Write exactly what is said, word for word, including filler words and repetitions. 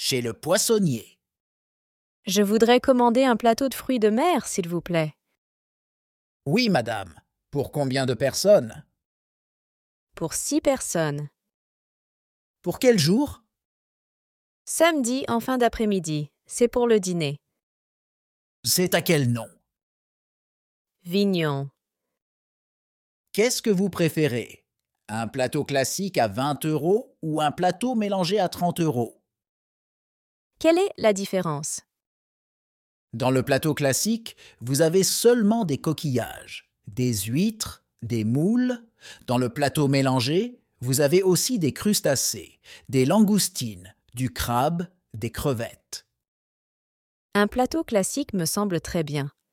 chez le poissonnier. Je voudrais commander un plateau de fruits de mer, s'il vous plaît. Oui, madame. Pour combien de personnes? Pour six personnes. Pour quel jour? Samedi en fin d'après-midi. C'est pour le dîner. C'est à quel nom? Vignon. Qu'est-ce que vous préférez? Un plateau classique à vingt euros ou un plateau mélangé à trente euros? Quelle est la différence? Dans le plateau classique, vous avez seulement des coquillages, des huîtres, des moules. Dans le plateau mélangé, vous avez aussi des crustacés, des langoustines, du crabe, des crevettes. Un plateau classique me semble très bien.